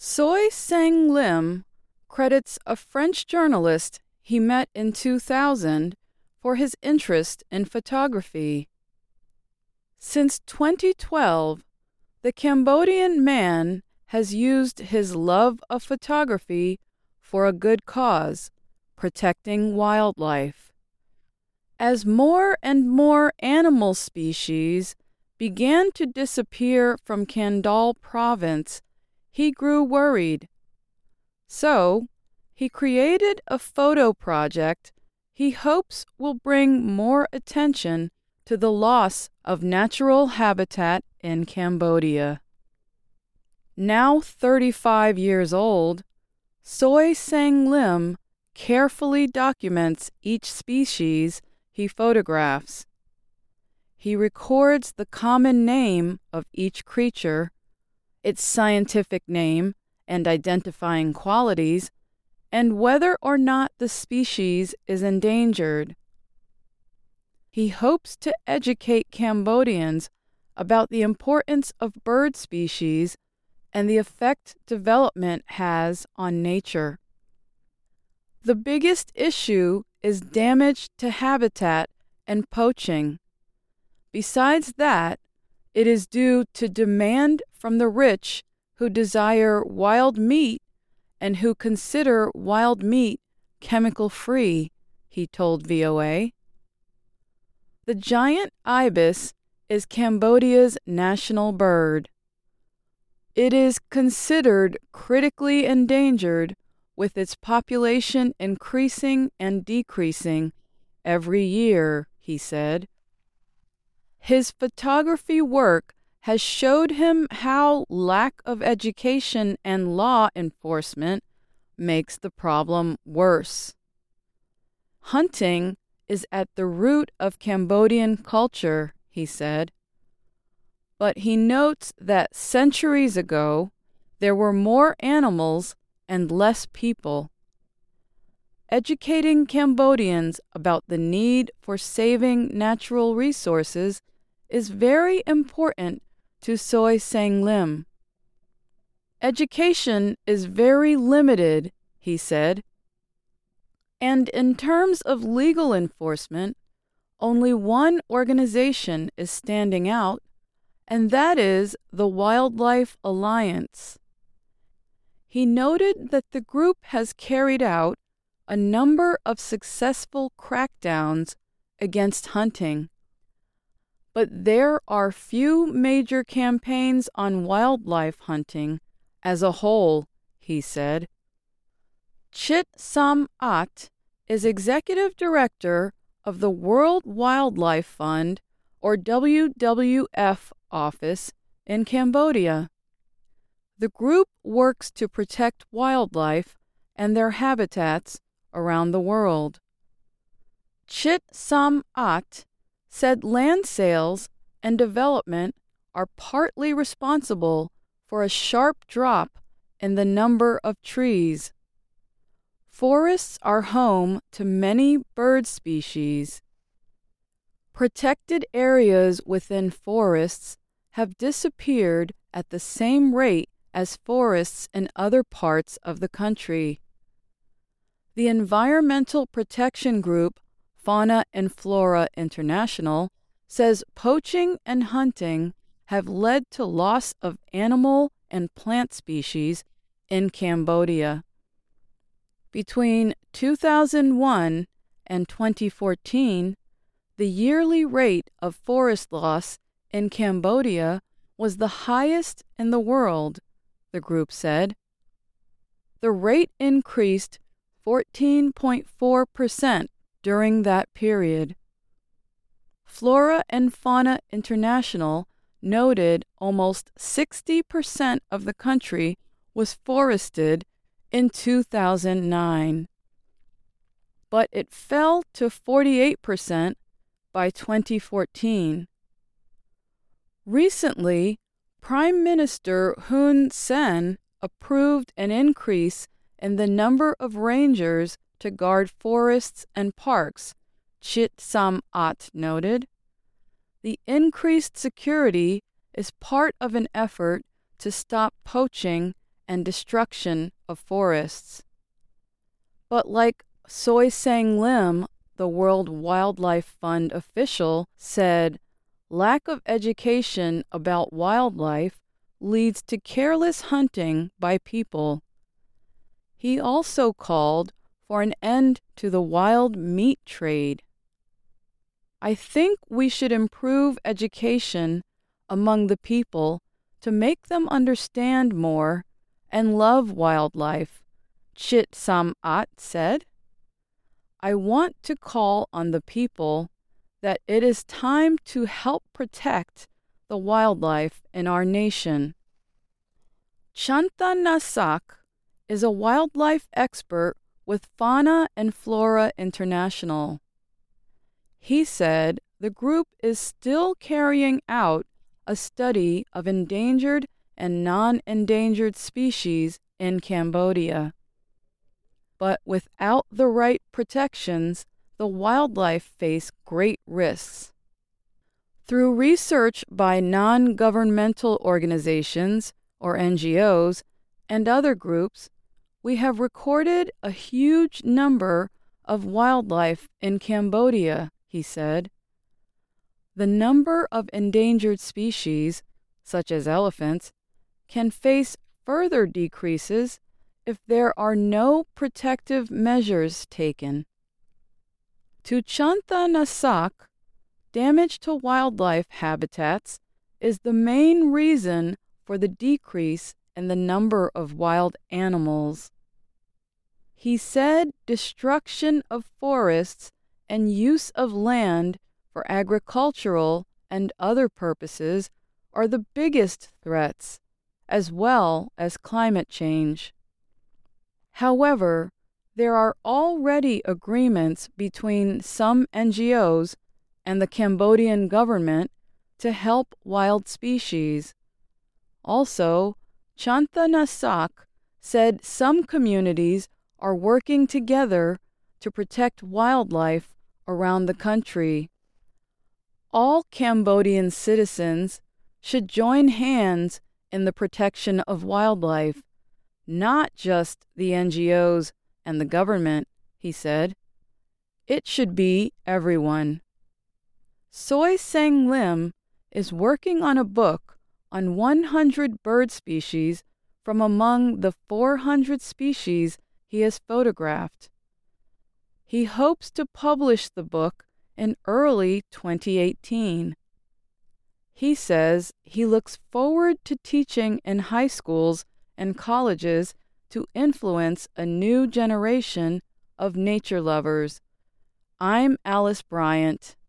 Soy Sang Lim credits a French journalist he met in 2000 for his interest in photography. Since 2012, the Cambodian man has used his love of photography for a good cause, protecting wildlife. As more and more animal species began to disappear from Kandal province, he grew worried. So, he created a photo project he hopes will bring more attention to the loss of natural habitat in Cambodia. Now 35 years old, Soy Sang Lim carefully documents each species he photographs. He records the common name of each creature, its scientific name and identifying qualities, and whether or not the species is endangered. He hopes to educate Cambodians about the importance of bird species and the effect development has on nature. The biggest issue is damage to habitat and poaching. Besides that, it is due to demand from the rich who desire wild meat and who consider wild meat chemical-free, he told VOA. The giant ibis is Cambodia's national bird. It is considered critically endangered, with its population increasing and decreasing every year, he said. His photography work has showed him how lack of education and law enforcement makes the problem worse. Hunting is at the root of Cambodian culture, he said. But he notes that centuries ago, there were more animals and less people. Educating Cambodians about the need for saving natural resources is very important to Soy Sang Lim. Education is very limited, he said. And in terms of legal enforcement, only one organization is standing out, and that is the Wildlife Alliance. He noted that the group has carried out a number of successful crackdowns against hunting. But there are few major campaigns on wildlife hunting as a whole, he said. Chit Sam At is executive director of the World Wildlife Fund, or WWF, office in Cambodia. The group works to protect wildlife and their habitats around the world. Chit Sam At said land sales and development are partly responsible for a sharp drop in the number of trees. Forests are home to many bird species. Protected areas within forests have disappeared at the same rate as forests in other parts of the country. The environmental protection group Fauna and Flora International says poaching and hunting have led to loss of animal and plant species in Cambodia. Between 2001 and 2014, the yearly rate of forest loss in Cambodia was the highest in the world, the group said. The rate increased 14.4% during that period. Flora and Fauna International noted almost 60% of the country was forested in 2009, but it fell to 48% by 2014. Recently, Prime Minister Hun Sen approved an increase in the number of rangers to guard forests and parks, Chit Sam At noted. The increased security is part of an effort to stop poaching and destruction of forests. But like Soy Sang Lim, the World Wildlife Fund official, said, lack of education about wildlife leads to careless hunting by people. He also called for an end to the wild meat trade. I think we should improve education among the people to make them understand more and love wildlife, Chit Sam-at said. I want to call on the people that it is time to help protect the wildlife in our nation. Chanta Nasak is a wildlife expert with Fauna and Flora International. He said the group is still carrying out a study of endangered and non-endangered species in Cambodia. But without the right protections, the wildlife face great risks. Through research by non-governmental organizations, or NGOs, and other groups, we have recorded a huge number of wildlife in Cambodia, he said. The number of endangered species, such as elephants, can face further decreases if there are no protective measures taken. To Chanta Nasak, damage to wildlife habitats is the main reason for the decrease in the number of wild animals. He said destruction of forests and use of land for agricultural and other purposes are the biggest threats, as well as climate change. However, there are already agreements between some NGOs and the Cambodian government to help wild species. Also, Chanta Nasak said some communities are working together to protect wildlife around the country. All Cambodian citizens should join hands in the protection of wildlife, not just the NGOs and the government, he said. It should be everyone. Soy Sang Lim is working on a book on 100 bird species from among the 400 species he has photographed. He hopes to publish the book in early 2018. He says he looks forward to teaching in high schools and colleges to influence a new generation of nature lovers. I'm Alice Bryant.